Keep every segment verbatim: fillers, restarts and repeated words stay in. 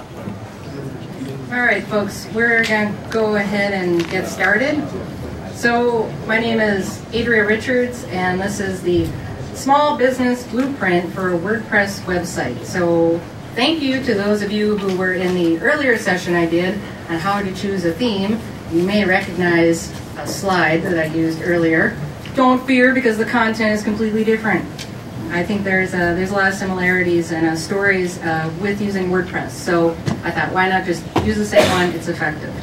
All right, folks, we're going to go ahead and get started. So my name is Adria Richards, and this is the Small Business Blueprint for a WordPress website. So thank you to those of you who were in the earlier session I did on how to choose a theme. You may recognize a slide that I used earlier. Don't fear, because the content is completely different. I think there's a, there's a lot of similarities and uh, stories uh, with using WordPress. So I thought, why not just use the same one? It's effective.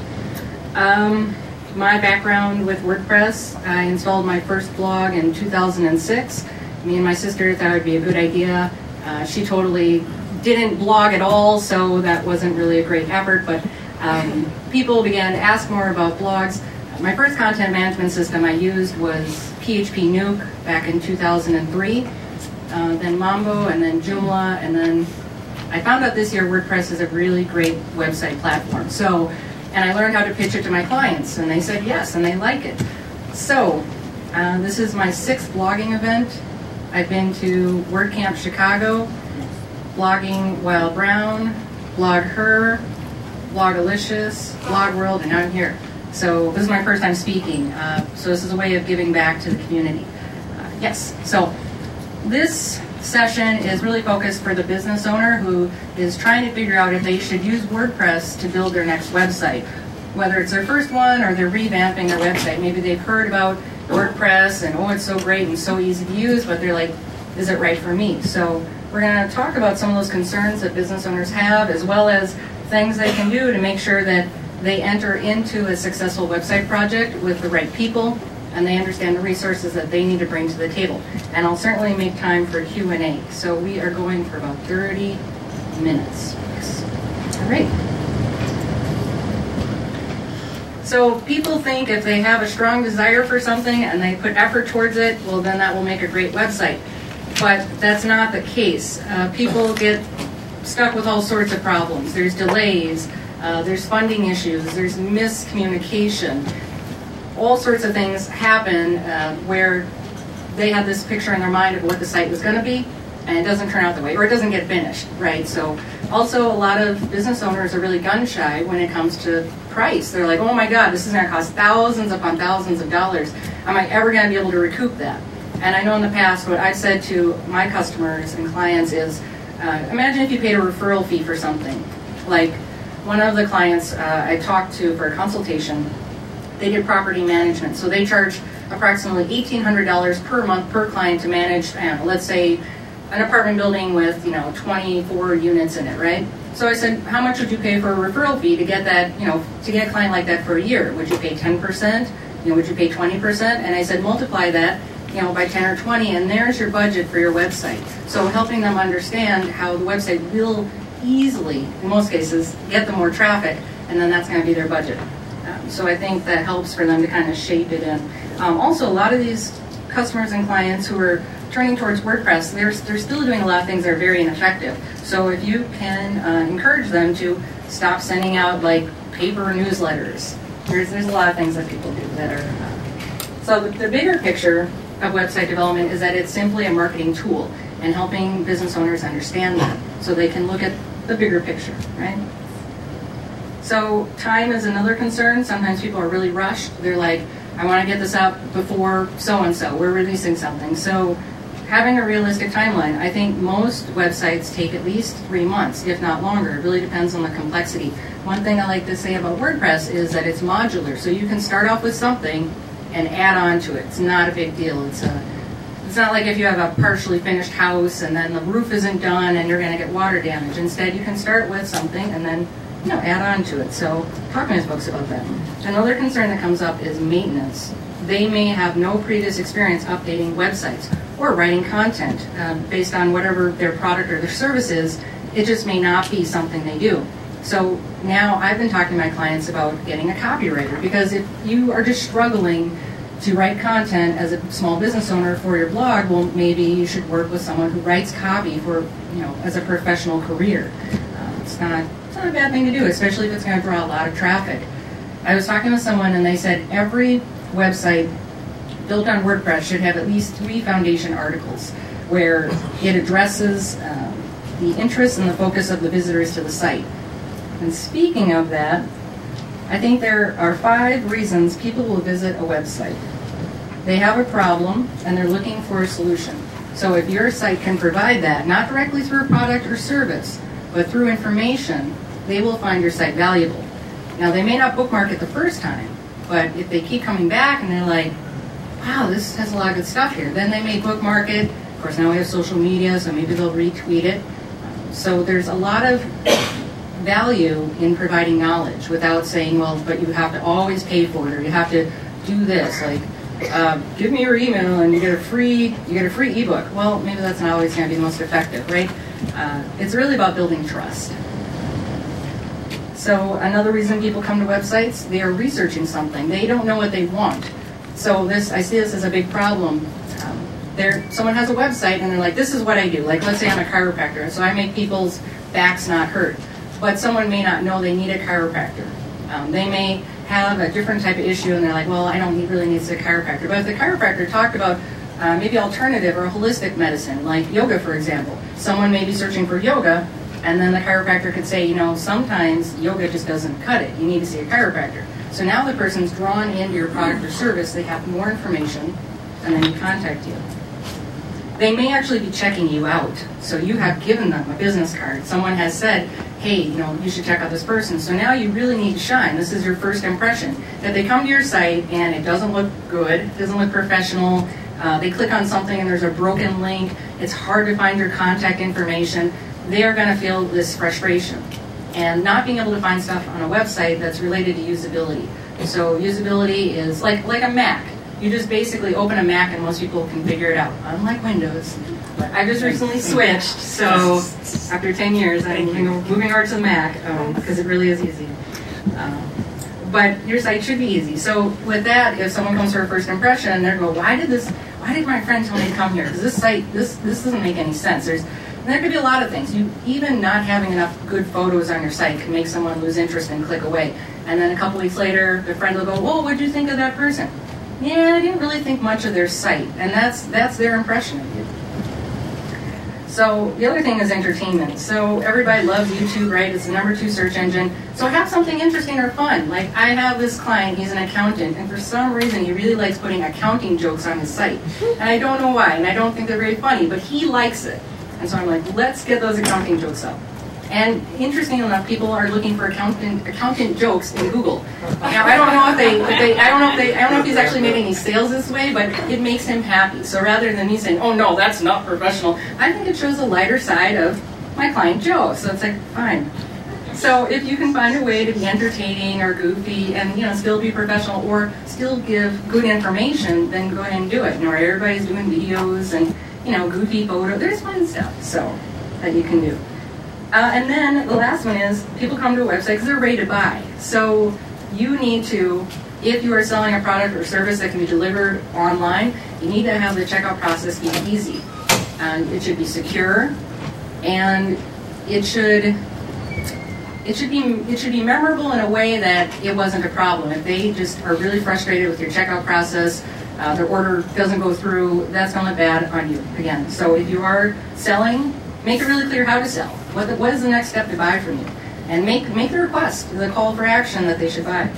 Um, my background with WordPress, I installed my first blog in two thousand six. Me and my sister thought it would be a good idea. Uh, she totally didn't blog at all, so that wasn't really a great effort. But um, people began to ask more about blogs. My first content management system I used was P H P Nuke back in two thousand three. Uh, then Mambo, and then Joomla, and then I found out this year WordPress is a really great website platform. So, and I learned how to pitch it to my clients, and they said yes, and they like it. So, uh, this is my sixth blogging event. I've been to WordCamp Chicago, Blogging Wild Brown, Blog Her, Blogalicious, Blog World, and now I'm here. So this is my first time speaking. Uh, so this is a way of giving back to the community. Uh, yes, so. This session is really focused for the business owner who is trying to figure out if they should use WordPress to build their next website. Whether it's their first one or they're revamping their website. Maybe they've heard about WordPress and oh, it's so great and so easy to use, but they're like, is it right for me? So we're going to talk about some of those concerns that business owners have, as well as things they can do to make sure that they enter into a successful website project with the right people, and they understand the resources that they need to bring to the table. And I'll certainly make time for Q and A. So we are going for about thirty minutes. Yes. All right. So people think if they have a strong desire for something and they put effort towards it, well, then that will make a great website. But that's not the case. Uh, people get stuck with all sorts of problems. There's delays, uh, there's funding issues, there's miscommunication. All sorts of things happen uh, where they have this picture in their mind of what the site was going to be, and it doesn't turn out the way, or it doesn't get finished, right? So also a lot of business owners are really gun shy when it comes to price. They're like, oh my God, this is going to cost thousands upon thousands of dollars. Am I ever going to be able to recoup that? And I know in the past what I've said to my customers and clients is, uh, imagine if you paid a referral fee for something. Like one of the clients uh, I talked to for a consultation, they did property management, so they charge approximately eighteen hundred dollars per month per client to manage, I don't know, let's say an apartment building with, you know, twenty-four units in it, right? So I said, how much would you pay for a referral fee to get that, you know, to get a client like that for a year? Would you pay ten percent? You know, would you pay twenty percent? And I said, multiply that, you know, by ten or twenty, and there's your budget for your website. So helping them understand how the website will easily, in most cases, get them more traffic, and then that's going to be their budget. Um, so I think that helps for them to kind of shape it in. Um, also, a lot of these customers and clients who are turning towards WordPress, they're, they're still doing a lot of things that are very ineffective. So if you can uh, encourage them to stop sending out like paper newsletters, there's, there's a lot of things that people do that are... Uh, so the, the bigger picture of website development is that it's simply a marketing tool and helping business owners understand that so they can look at the bigger picture, right? So time is another concern. Sometimes people are really rushed. They're like, I want to get this up before so-and-so. We're releasing something. So having a realistic timeline. I think most websites take at least three months, if not longer. It really depends on the complexity. One thing I like to say about WordPress is that it's modular. So you can start off with something and add on to it. It's not a big deal. It's a, it's not like if you have a partially finished house and then the roof isn't done and you're going to get water damage. Instead, you can start with something and then you know, add on to it. So talk to his folks about that. Another concern that comes up is maintenance. They may have no previous experience updating websites or writing content um, based on whatever their product or their service is. It just may not be something they do. So now I've been talking to my clients about getting a copywriter, because if you are just struggling to write content as a small business owner for your blog, well, maybe you should work with someone who writes copy for, you know, as a professional career. Uh, it's not It's not a bad thing to do, especially if it's going to draw a lot of traffic. I was talking to someone and they said every website built on WordPress should have at least three foundation articles where it addresses um, the interests and the focus of the visitors to the site. And speaking of that, I think there are five reasons people will visit a website. They have a problem and they're looking for a solution. So if your site can provide that, not directly through a product or service, but through information, they will find your site valuable. Now, they may not bookmark it the first time, but if they keep coming back and they're like, wow, this has a lot of good stuff here, then they may bookmark it. Of course, now we have social media, so maybe they'll retweet it. So there's a lot of value in providing knowledge without saying, well, but you have to always pay for it, or you have to do this. Like, uh, give me your email and you get a free you get a free ebook. Well, maybe that's not always going to be most effective, right? Uh, it's really about building trust. So another reason people come to websites, they are researching something. They don't know what they want. So this, I see this as a big problem. Um, there, someone has a website and they're like, this is what I do. Like, let's say I'm a chiropractor, and so I make people's backs not hurt. But someone may not know they need a chiropractor. Um, they may have a different type of issue and they're like, well, I don't need, really need a chiropractor. But if the chiropractor talked about uh, maybe alternative or holistic medicine, like yoga, for example, someone may be searching for yoga, and then the chiropractor could say, you know, sometimes yoga just doesn't cut it. You need to see a chiropractor. So now the person's drawn into your product or service, they have more information, and then you contact you. They may actually be checking you out. So you have given them a business card. Someone has said, hey, you know, you should check out this person. So now you really need to shine. This is your first impression. That they come to your site and it doesn't look good, it doesn't look professional, uh, they click on something and there's a broken link, it's hard to find your contact information, they are going to feel this frustration. And not being able to find stuff on a website that's related to usability. So usability is like, like a Mac. You just basically open a Mac and most people can figure it out, unlike Windows. But I just recently switched, so after ten years, I'm moving over to the Mac because um, it really is easy. Um, but your site should be easy. So with that, if someone comes for a first impression and they're going, why did this? Why did my friend tell me to come here? Because this site, this this doesn't make any sense. There's and there could be a lot of things. You even not having enough good photos on your site can make someone lose interest and click away. And then a couple weeks later, the friend will go, whoa, what did you think of that person? Yeah, I didn't really think much of their site, and that's that's their impression of you. So the other thing is entertainment. So everybody loves YouTube, right? It's the number two search engine. So have something interesting or fun. Like I have this client, he's an accountant, and for some reason he really likes putting accounting jokes on his site. And I don't know why, and I don't think they're very funny, but he likes it. And so I'm like, let's get those accounting jokes up. And interesting enough, people are looking for accountant accountant jokes in Google. Now I don't know if they, if they I don't know if they I don't know if he's actually made any sales this way, but it makes him happy. So rather than me saying, oh no, that's not professional, I think it shows a lighter side of my client Joe. So it's like, fine. So if you can find a way to be entertaining or goofy and you know still be professional or still give good information, then go ahead and do it. You know, everybody's doing videos and you know goofy photos. There's fun stuff so that you can do. Uh, and then the last one is people come to a website because they're ready to buy. So you need to, if you are selling a product or service that can be delivered online, you need to have the checkout process be easy. And it should be secure, and it should it should be it should be memorable in a way that it wasn't a problem. If they just are really frustrated with your checkout process, uh, their order doesn't go through, that's going to look bad on you again. So if you are selling, make it really clear how to sell. What, the, what is the next step to buy from you? And make make the request, the call for action that they should buy.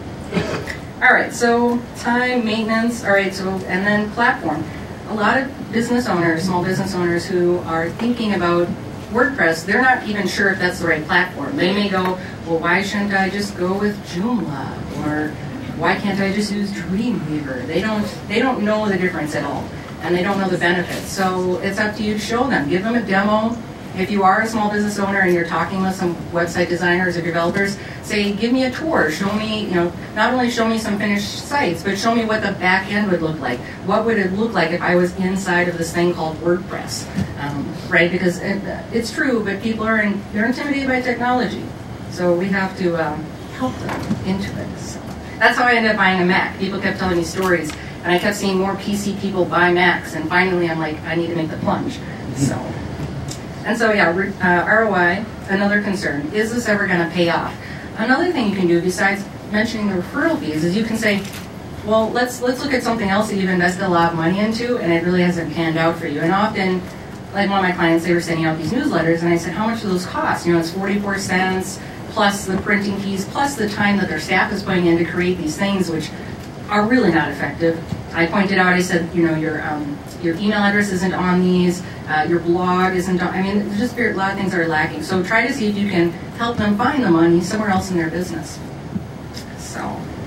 All right, so time, maintenance, all right, so, and then platform. A lot of business owners, small business owners who are thinking about WordPress, they're not even sure if that's the right platform. They may go, well, why shouldn't I just go with Joomla? Or why can't I just use Dreamweaver? They don't, they don't know the difference at all. And they don't know the benefits. So it's up to you to show them. Give them a demo. If you are a small business owner and you're talking with some website designers or developers, say, give me a tour. Show me, you know, not only show me some finished sites, but show me what the back end would look like. What would it look like if I was inside of this thing called WordPress, um, right? Because it, it's true, but people are in, they're intimidated by technology. So we have to um, help them into it. So that's how I ended up buying a Mac. People kept telling me stories. And I kept seeing more P C people buy Macs, and finally I'm like, I need to make the plunge. So, and so yeah, uh, R O I, another concern. Is this ever going to pay off? Another thing you can do besides mentioning the referral fees is you can say, well, let's let's look at something else that you've invested a lot of money into, and it really hasn't panned out for you. And often, like one of my clients, they were sending out these newsletters, and I said, how much do those cost? You know, it's forty-four cents. plus the printing fees, plus the time that their staff is putting in to create these things, which are really not effective. I pointed out, I said, you know, your um, your email address isn't on these, uh, your blog isn't on, I mean, there's just a lot of things that are lacking. So try to see if you can help them find the money somewhere else in their business. So,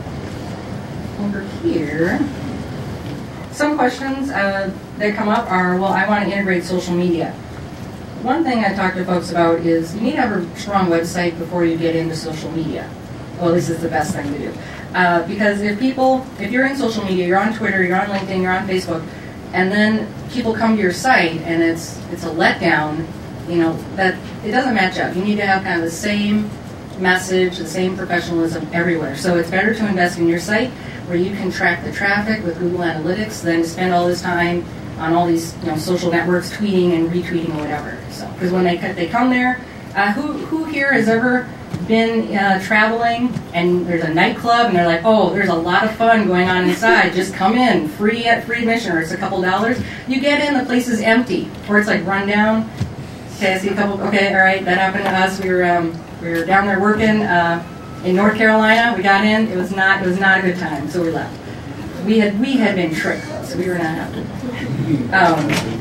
over here, some questions uh, that come up are, well, I want to integrate social media. One thing I talk to folks about is you need to have a strong website before you get into social media. Well, at least it's the best thing to do. Uh, because if people, if you're in social media, you're on Twitter, you're on LinkedIn, you're on Facebook, and then people come to your site and it's it's a letdown, you know, that it doesn't match up. You need to have kind of the same message, the same professionalism everywhere. So it's better to invest in your site where you can track the traffic with Google Analytics than to spend all this time on all these, you know, social networks tweeting and retweeting or whatever. So because when they they come there, uh, who who here has ever been uh, traveling and there's a nightclub and they're like, oh, there's a lot of fun going on inside, just come in, free at free admission, or it's a couple dollars. You get in, the place is empty, or it's like run down. Okay, I see a couple, okay, all right, that happened to us. We were um, we were down there working uh, in North Carolina. We got in, it was not it was not a good time, so we left. We had we had been tricked, so we were not happy. Um,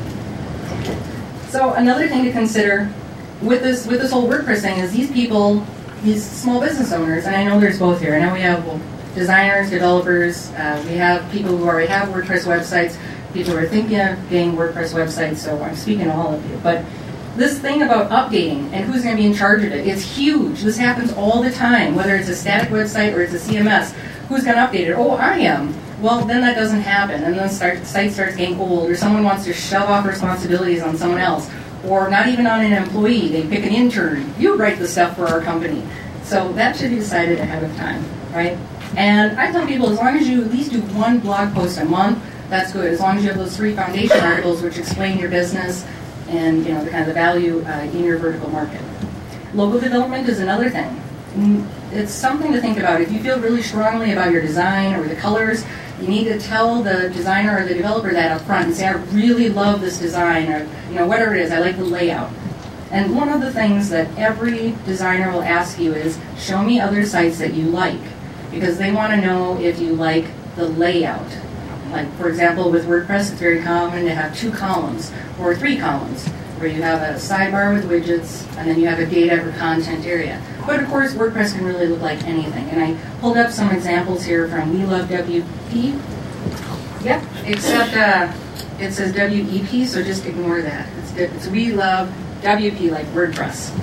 so another thing to consider with this with this whole WordPress thing is these people, these small business owners, and I know there's both here. I know we have well, designers, developers, uh, we have people who already have WordPress websites, people who are thinking of getting WordPress websites, so I'm speaking to all of you. But this thing about updating and who's going to be in charge of it, it's huge. This happens all the time, whether it's a static website or it's a C M S. Who's going to update it? Oh, I am. Well, then that doesn't happen, and then the start, site starts getting old, or someone wants to shove off responsibilities on someone else, or not even on an employee. They pick an intern. You write the stuff for our company. So that should be decided ahead of time, right? And I tell people, as long as you at least do one blog post a month, that's good. As long as you have those three foundation articles which explain your business and, you know, the kind of the value uh, in your vertical market. Logo development is another thing. It's something to think about. If you feel really strongly about your design or the colors, you need to tell the designer or the developer that up front and say, I really love this design, or, you know, whatever it is, I like the layout. And one of the things that every designer will ask you is, show me other sites that you like, because they want to know if you like the layout. Like, for example, with WordPress, it's very common to have two columns or three columns, where you have a sidebar with widgets, and then you have a data or content area. But of course, WordPress can really look like anything. And I pulled up some examples here from We Love W P. Yep, except uh, it says W E P, so just ignore that. It's, it's We Love W P, like WordPress.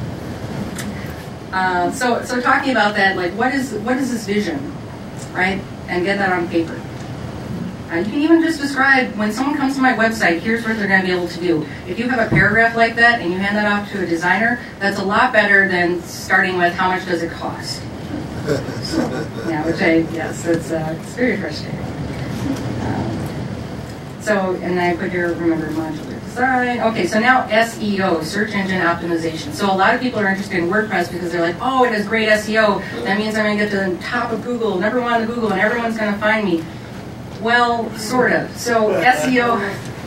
Uh, so, so talking about that, like, what is what is this vision, right? And get that on paper. Uh, you can even just describe, when someone comes to my website, here's what they're going to be able to do. If you have a paragraph like that and you hand that off to a designer, that's a lot better than starting with how much does it cost. So, yeah, which I, yes, it's, uh, it's very frustrating. Um, so, and I put here, remember, modular design. Okay, so now S E O, search engine optimization. So a lot of people are interested in WordPress because they're like, oh, it has great S E O. That means I'm going to get to the top of Google, number one on Google, and everyone's going to find me. Well, sort of. So S E O,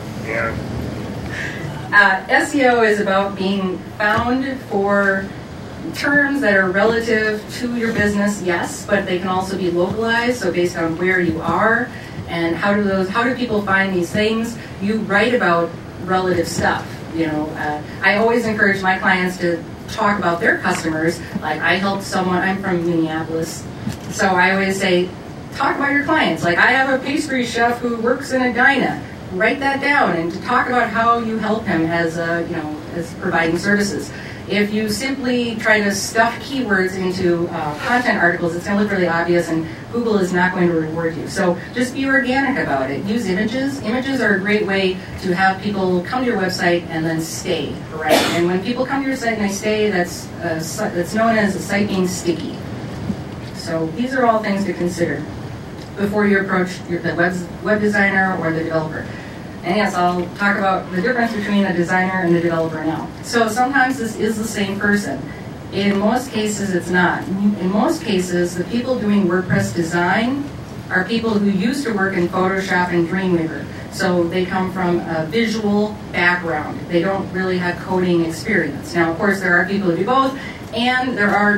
uh, S E O is about being found for terms that are relative to your business, yes, but they can also be localized. So based on where you are and how do those, how do people find these things? You write about relative stuff. You know, uh, I always encourage my clients to talk about their customers. Like, I helped someone. I'm from Minneapolis, so I always say, talk about your clients. Like, I have a pastry chef who works in a diner. Write that down and to talk about how you help him as a, you know, as providing services. If you simply try to stuff keywords into uh, content articles, it's going to look really obvious, and Google is not going to reward you. So just be organic about it. Use images. Images are a great way to have people come to your website and then stay, right? And when people come to your site and they stay, that's uh, that's known as a site being sticky. So these are all things to consider before you approach your, the web, web designer or the developer. And yes, I'll talk about the difference between a designer and a developer now. So sometimes this is the same person. In most cases, it's not. In most cases, the people doing WordPress design are people who used to work in Photoshop and Dreamweaver. So they come from a visual background. They don't really have coding experience. Now, of course, there are people who do both, and there are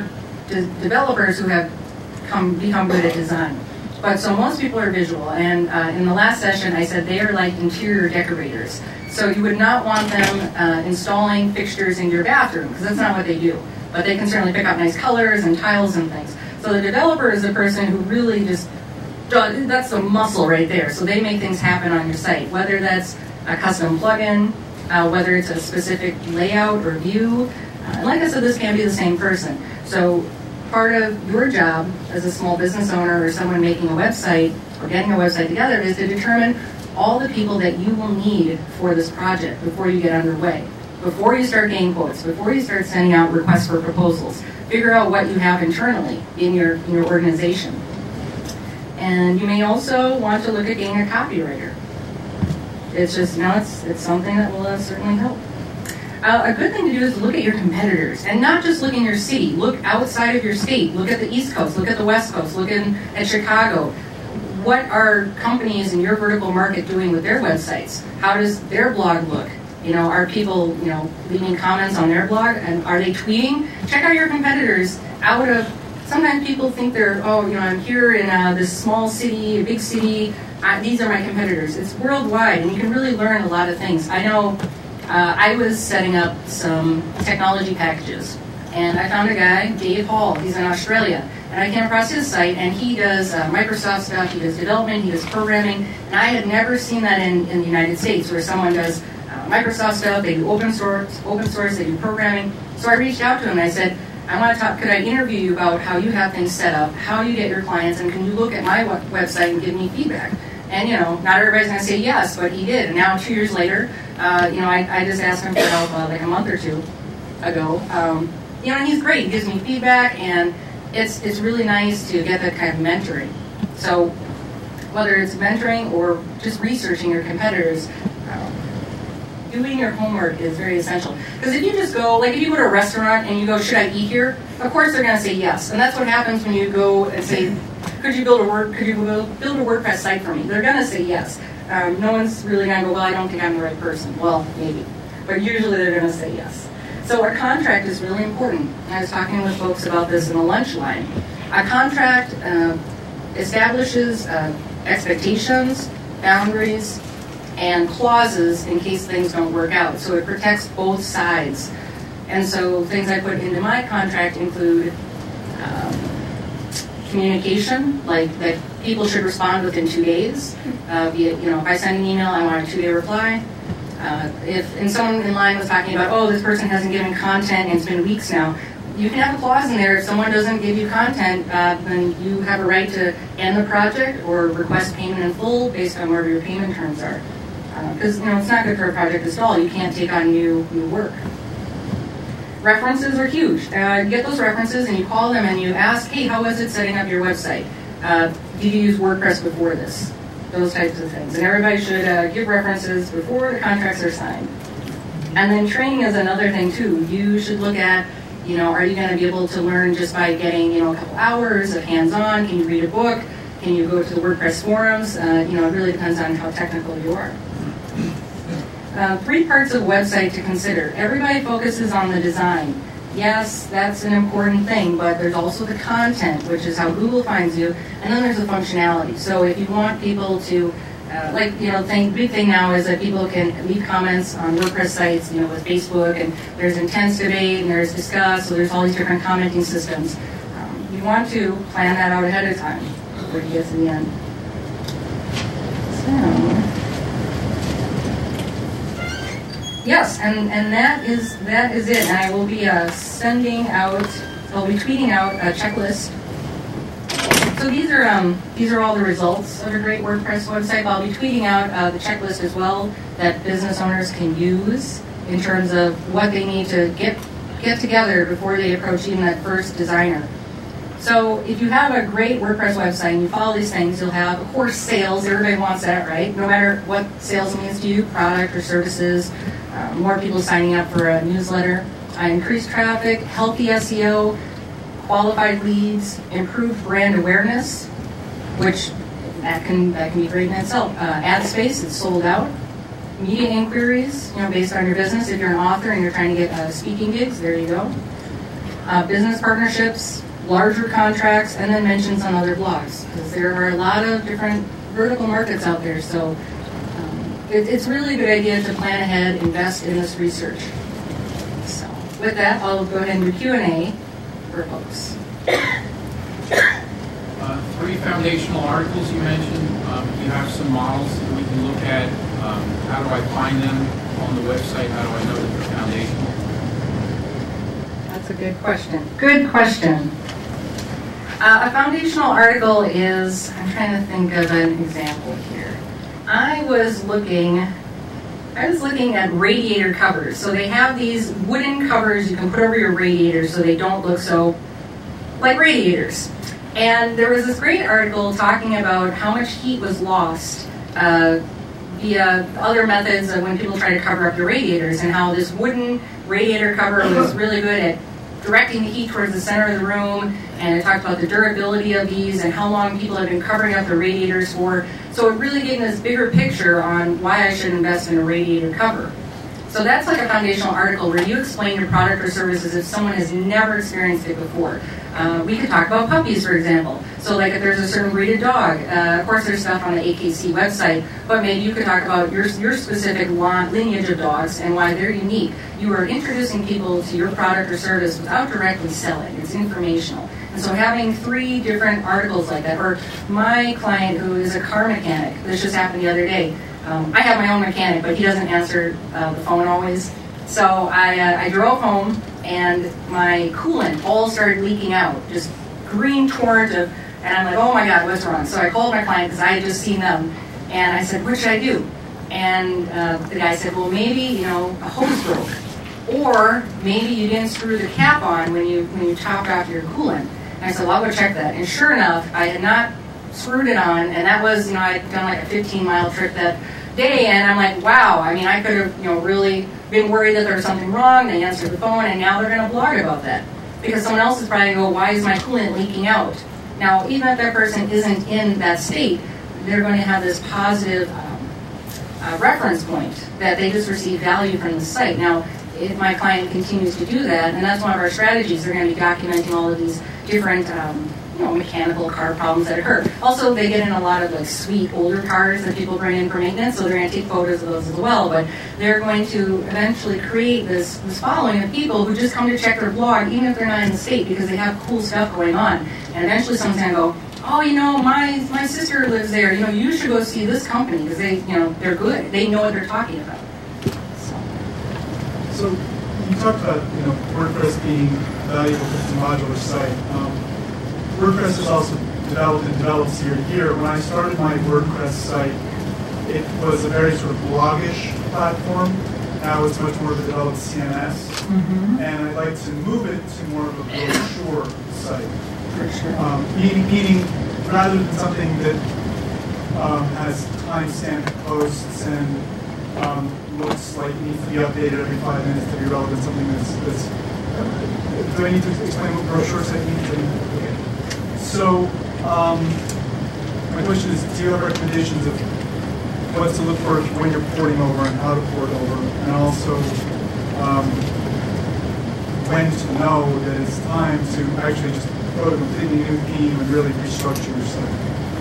de- developers who have come become good at design. But so most people are visual, and uh, in the last session I said they are like interior decorators. So you would not want them uh, installing fixtures in your bathroom, because that's not what they do. But they can certainly pick out nice colors and tiles and things. So the developer is the person who really just, that's the muscle right there. So they make things happen on your site, whether that's a custom plugin, uh, whether it's a specific layout or view. Uh, and like I said, this can be the same person. So part of your job as a small business owner or someone making a website or getting a website together is to determine all the people that you will need for this project before you get underway. Before you start getting quotes, before you start sending out requests for proposals, figure out what you have internally in your, in your organization. And you may also want to look at getting a copywriter. It's just, you know, it's, it's something that will uh, certainly help. Uh, a good thing to do is look at your competitors, and not just look in your city. Look outside of your state. Look at the East Coast. Look at the West Coast. Look in, at Chicago. What are companies in your vertical market doing with their websites? How does their blog look? You know, are people, you know, leaving comments on their blog, and are they tweeting? Check out your competitors out of, sometimes people think they're, oh, you know, I'm here in uh, this small city, a big city, uh, these are my competitors. It's worldwide, and you can really learn a lot of things. I know uh, I was setting up some technology packages, and I found a guy, Dave Hall, he's in Australia, and I came across his site, and he does uh, Microsoft stuff, he does development, he does programming, and I had never seen that in, in the United States, where someone does uh, Microsoft stuff, they do open source, open source, they do programming. So I reached out to him and I said, I want to talk, could I interview you about how you have things set up, how you get your clients, and can you look at my w- website and give me feedback? And, you know, not everybody's going to say yes, but he did. And now two years later, uh, you know, I, I just asked him for help uh, like a month or two ago. Um, you know, and he's great. He gives me feedback, and it's it's really nice to get that kind of mentoring. So whether it's mentoring or just researching your competitors, um, doing your homework is very essential. Because if you just go, like if you go to a restaurant and you go, should I eat here? Of course they're going to say yes. And that's what happens when you go and say, could you build a work, could you build a WordPress site for me? They're going to say yes. Um, no one's really going to go, well, I don't think I'm the right person. Well, maybe. But usually they're going to say yes. So a contract is really important. I was talking with folks about this in the lunch line. A contract uh, establishes uh, expectations, boundaries, and clauses in case things don't work out. So it protects both sides. And so things I put into my contract include um, communication, like that people should respond within two days. Uh, via, you know, if I send an email, I want a two-day reply. Uh, if and someone in line was talking about, oh, this person hasn't given content and it's been weeks now, you can have a clause in there. If someone doesn't give you content, uh, then you have a right to end the project or request payment in full based on wherever your payment terms are. Because uh, you know it's not good for a project to stall. You can't take on new new work. References are huge. Uh, you get those references and you call them and you ask, hey, how was it setting up your website? Uh, did you use WordPress before this? Those types of things. And everybody should uh, give references before the contracts are signed. And then training is another thing too. You should look at, you know, are you going to be able to learn just by getting, you know, a couple hours of hands-on? Can you read a book? Can you go to the WordPress forums? Uh, you know, it really depends on how technical you are. Uh, three parts of website to consider. Everybody focuses on the design. Yes, that's an important thing, but there's also the content, which is how Google finds you, and then there's the functionality. So if you want people to, uh, like, you know, thing, big thing now is that people can leave comments on WordPress sites, you know, with Facebook, and there's intense debate, and there's discuss, so there's all these different commenting systems. Um, you want to plan that out ahead of time before you get to the end. So... Yes, and, and that is that is it. And I will be uh, sending out, I'll be tweeting out a checklist. So these are um, these are all the results of a great WordPress website. I'll be tweeting out uh, the checklist as well that business owners can use in terms of what they need to get get together before they approach even that first designer. So if you have a great WordPress website and you follow these things, you'll have, of course, sales. Everybody wants that, right? No matter what sales means to you, product or services. Uh, more people signing up for a newsletter, uh, increased traffic, healthy S E O, qualified leads, improved brand awareness, which that can that can be great in itself. Uh, ad space, it's sold out. Media inquiries, you know, based on your business. If you're an author and you're trying to get uh, speaking gigs, there you go. Uh, business partnerships, larger contracts, and then mention some other blogs, because there are a lot of different vertical markets out there. So um, it, it's really a good idea to plan ahead, invest in this research. So with that, I'll go ahead and do Q and A for folks. Uh, three foundational articles you mentioned. Um, you have some models that we can look at. Um, how do I find them on the website? How do I know that they're foundational? That's a good question. Good question. Uh, a foundational article is, I'm trying to think of an example here. I was looking, I was looking at radiator covers. So they have these wooden covers you can put over your radiators so they don't look so like radiators. And there was this great article talking about how much heat was lost uh, via other methods of when people try to cover up their radiators, and how this wooden radiator cover was really good at directing the heat towards the center of the room, and it talked about the durability of these and how long people have been covering up their radiators for. So it really gave this bigger picture on why I should invest in a radiator cover. So that's like a foundational article where you explain your product or service as if someone has never experienced it before. Uh, we could talk about puppies, for example. So like if there's a certain breed of dog, uh, of course there's stuff on the A K C website, but maybe you could talk about your, your specific lineage of dogs and why they're unique. You are introducing people to your product or service without directly selling. It's informational. And so having three different articles like that, or my client who is a car mechanic, this just happened the other day. Um, I have my own mechanic, but he doesn't answer uh, the phone always. So I, uh, I drove home, and my coolant all started leaking out, just green torrent of, and I'm like, oh my God, what's wrong? So I called my client because I had just seen them, and I said, what should I do? And uh, the guy said, well, maybe, you know, a hose broke, or maybe you didn't screw the cap on when you when you topped off your coolant. And I said, well, I'll go check that. And sure enough, I had not screwed it on, and that was, you know, I'd done like a fifteen mile trip that day, and I'm like, wow, I mean, I could have, you know, really been worried that there was something wrong. They answered the phone, and now they're going to blog about that. Because someone else is probably going to go, why is my coolant leaking out? Now, even if that person isn't in that state, they're going to have this positive um, uh, reference point that they just receive value from the site. Now, if my client continues to do that, and that's one of our strategies, they're going to be documenting all of these different um, you know, mechanical car problems that occur. Also, they get in a lot of like sweet older cars that people bring in for maintenance, so they're going to take photos of those as well. But they're going to eventually create this, this following of people who just come to check their blog, even if they're not in the state, because they have cool stuff going on. And eventually someone's going to go, oh, you know, my my sister lives there. You know, you should go see this company because they, you know, they're good. They know what they're talking about. So, so you talked about, you know, WordPress being valuable because it's a modular site. Um, WordPress is also developed and develops year to year. When I started my WordPress site, it was a very sort of bloggish platform. Now it's much more of a developed C M S. Mm-hmm. And I'd like to move it to more of a brochure site. For sure. Um, meaning, meaning, rather than something that um, has timestamped posts and um, looks like it needs to be updated every five minutes to be relevant, something that's, that's uh, do I need to explain what brochure site means? Okay. So, um, my question is, do you have recommendations of what to look for when you're porting over and how to port over, and also um, when to know that it's time to actually just go to a completely new theme and really restructure your site?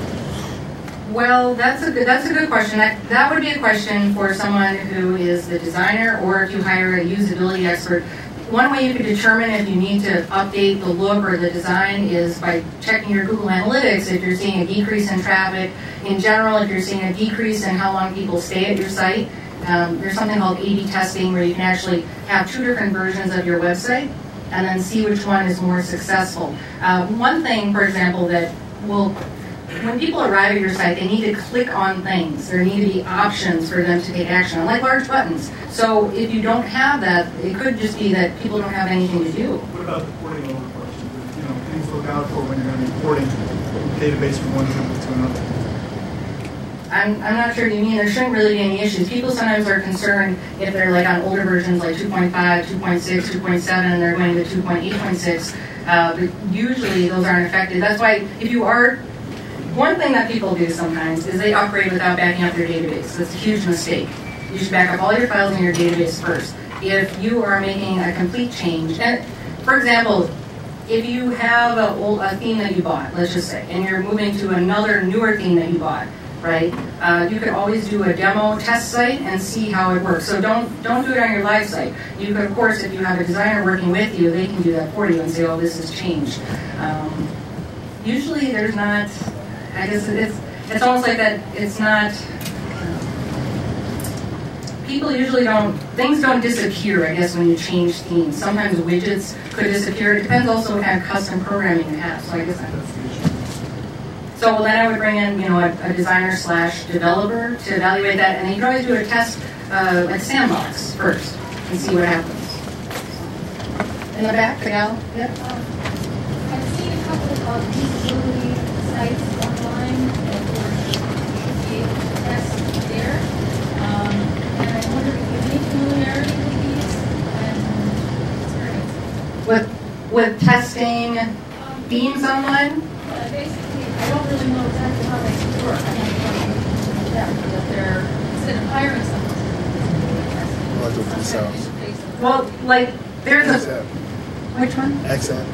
Well, that's a good, that's a good question. That, that would be a question for someone who is the designer, or if you hire a usability expert. One way you could determine if you need to update the look or the design is by checking your Google Analytics. If you're seeing a decrease in traffic in general, if you're seeing a decrease in how long people stay at your site, um, there's something called A B testing where you can actually have two different versions of your website and then see which one is more successful. Uh, one thing, for example, that will when people arrive at your site, they need to click on things. There need to be options for them to take action, like large buttons. So if you don't have that, it could just be that people don't have anything to do. What about the porting over question? You know, things to look out for when you're going to be porting a database from one template to another. I'm, I'm not sure what you mean. There shouldn't really be any issues. People sometimes are concerned if they're like on older versions like two point five, two point six, two point seven, and they're going to two point eight point six. Uh, but usually those aren't affected. That's why if you are One thing that people do sometimes is they upgrade without backing up their database. That's a huge mistake. You should back up all your files in your database first. If you are making a complete change, and for example, if you have a, old, a theme that you bought, let's just say, and you're moving to another newer theme that you bought, right? Uh, you could always do a demo test site and see how it works. So don't don't do it on your live site. You could, of course, if you have a designer working with you, they can do that for you and say, oh, this has changed. Um, usually there's not, I guess it's, it's almost like that, it's not, people usually don't, things don't disappear, I guess, when you change themes. Sometimes widgets could disappear. It depends also what kind of custom programming you have. So I guess that's, so then I would bring in, you know, a, a designer slash developer to evaluate that, and then you can always do a test uh, at Sandbox first and see what happens. In the back, the gal? Yep. Um, I've seen a couple of usability sites online that were should be able to test there. Um, and I wonder if you have any familiarity with these and experience. With, with testing Um, themes online? Uh, basically, I don't really know exactly how they work. I don't know that, but they're, instead of hiring someone to do the testing, Well, do it themselves. some kind of interface. Well, like, there's a, X app. which one? X app.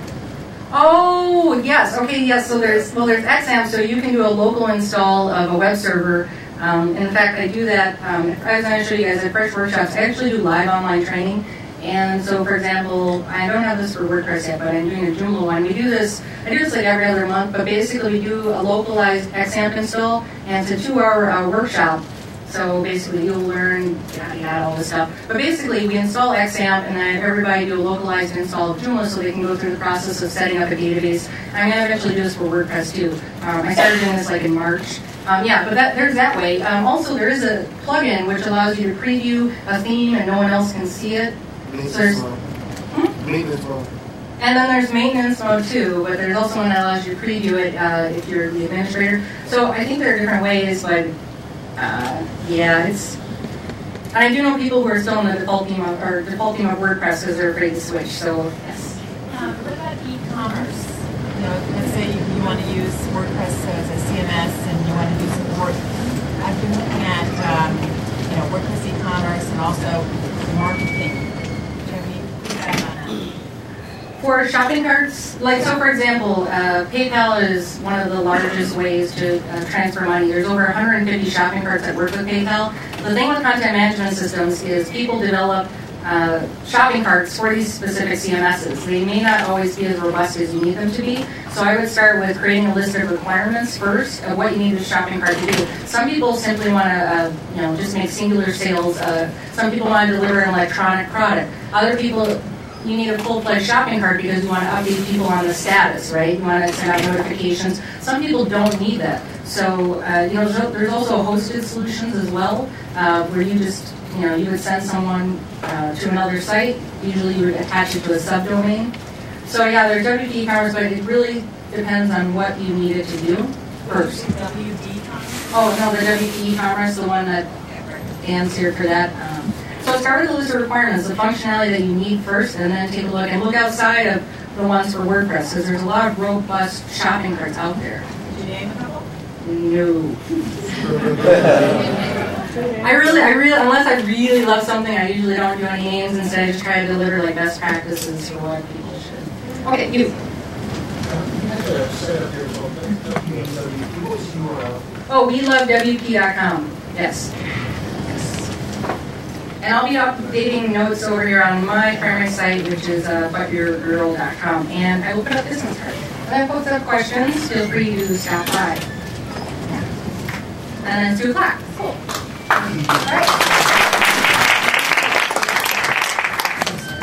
Oh, yes. Okay, yes. So there's, well, there's X A M P, so you can do a local install of a web server. Um, in fact, I do that, um, I was going to show you guys at Fresh Workshops, I actually do live online training. And so, for example, I don't have this for WordPress yet, but I'm doing a Joomla one. We do this, I do this like every other month, but basically we do a localized X A M P install, and it's a two-hour uh, workshop. So basically you'll learn, yada, yada, all this stuff. But basically we install X A M P, and then I have everybody do a localized install of Joomla so they can go through the process of setting up a database. I'm going to eventually do this for WordPress too. Um, I started doing this like in March. Um, yeah, but that, there's that way. Um, also, there is a plugin which allows you to preview a theme and no one else can see it. So there's, hmm? Maintenance mode. And then there's maintenance mode too, but there's also one that allows you to preview it uh, if you're the administrator. So I think there are different ways, but uh, yeah, it's. And I do know people who are still in the default theme of, or default theme of WordPress because they're afraid to switch. So yes. Um, what about e-commerce? You know, let's say you, you want to use WordPress as a C M S and you want to do support. I've been looking at um, you know WordPress e-commerce and also marketing. For shopping carts, like so for example, uh, PayPal is one of the largest ways to uh, transfer money. There's over one hundred fifty shopping carts that work with PayPal. The thing with content management systems is people develop uh, shopping carts for these specific C M Ss. They may not always be as robust as you need them to be. So I would start with creating a list of requirements first of what you need a shopping cart to do. Some people simply want to, uh, you know, just make singular sales. Uh, some people want to deliver an electronic product. Other people, you need a full-fledged shopping cart because you want to update people on the status, right? You want to send out notifications. Some people don't need that. So, uh, you know, there's, there's also hosted solutions as well, uh, where you just, you know, you would send someone uh, to another site. Usually you would attach it to a subdomain. So yeah, there's W P e-commerce, but it really depends on what you need it to do first. W D commerce? Oh, no, the W P e-commerce, the one that Dan's here for that. Um, So start with a list of requirements, the functionality that you need first, and then take a look and look outside of the ones for WordPress, because there's a lot of robust shopping carts out there. Did you name a couple? No. I really, I really, unless I really love something, I usually don't do any names. Instead, I just try to deliver like best practices for what people should. Okay, you. Oh, we love W P dot com. Yes. And I'll be updating notes over here on my primary site, which is uh, but your girl dot com. And I will put up business cards. And if folks have questions, feel free to stop by. And then it's two o'clock. Cool.